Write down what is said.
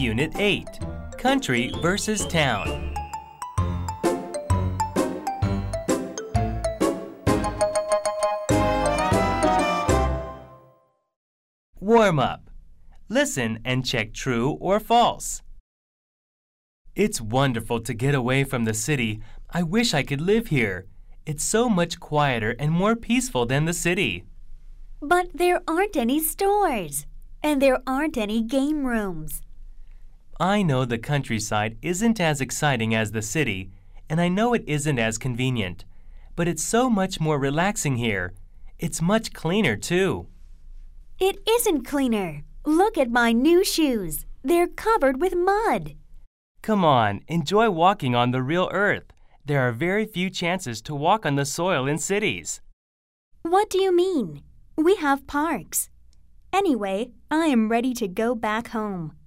Unit 8, Country versus Town. Warm up. Listen and check true or false. It's wonderful to get away from the city. I wish I could live here. It's so much quieter and more peaceful than the city. But there aren't any stores, and there aren't any game rooms. I know the countryside isn't as exciting as the city, and I know it isn't as convenient. But it's so much more relaxing here. It's much cleaner, too. It isn't cleaner. Look at my new shoes. They're covered with mud. Come on, enjoy walking on the real earth. There are very few chances to walk on the soil in cities. What do you mean? We have parks. Anyway, I am ready to go back home.